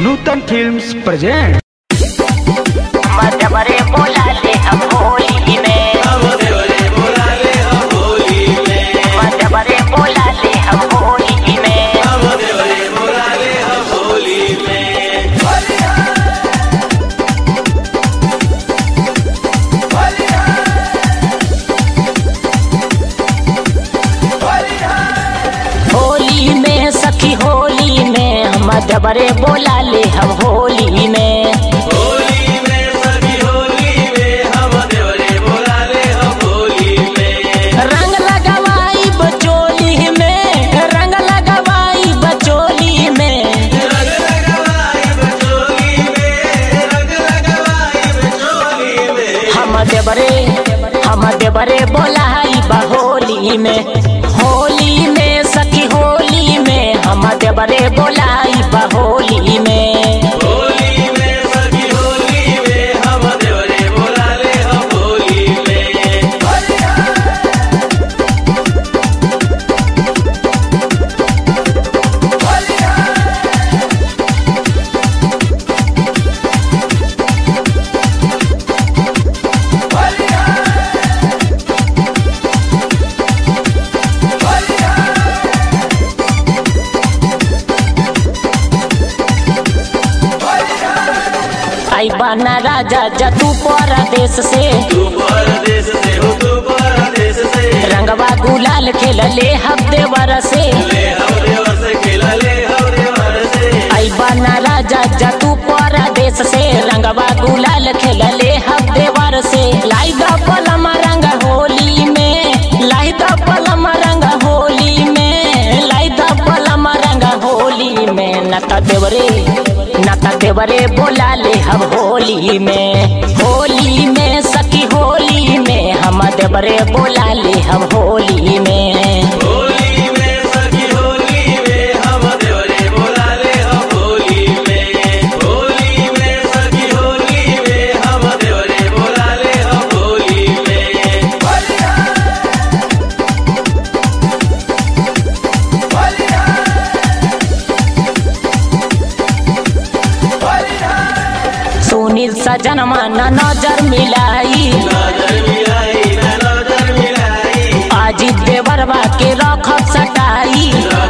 नूतन films present. देवरे बोला ले हम होली में, देवरे बोला ले हम होली में, देवरे बोला ले हम होली में, देवरे बोला ले हम होली में। होली में सखी होली में हम देवरे बोला ले हम होली में, हम देवरे बोलाई होली में, होली में सखी होली में हम देवरे बोलाई होली में, होली में सखी होली में हम देवरे बोला ले हम होली में। आई बना राजा जा तू परदेश से, तू परदेश से हो तू परदेश से, रंगवा गुलाल खेल ले हम देवर से, ले हम देवर से खेल ले हम देवर से। आई बना राजा जा तू परदेश से, रंगवा गुलाल खेल ले हम देवर से। लाई द पलम रंग होली में, लाई द पलम रंग होली में, लाई द पलम रंग होली में। नता देवरे बोला ले हम होली में, होली में सखी होली में हम देवरे बोला ले हम होली में, होली में सखी होली में हम देवरे बोला ले हम होली में, होली में सखी होली में हम देवरे बोला ले हम होली में। सुनील सजन माना नजर मिलाई, आज देवरवा के रखब सटाई,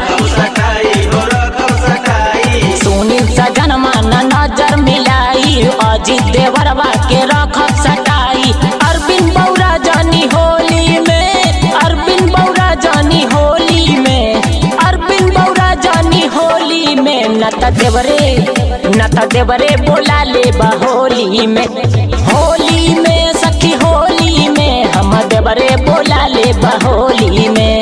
सुनील सजन माना नजर मिलाई, आज देवरवा के रखब सटाई। अरविंद बौरा जानी होली में, अरविंद बौरा जानी होली में, अरविंद बौरा जानी होली में। नता देवरे बोला ले होली में, होली में सखी होली में हम देवरे बोला ले होली में।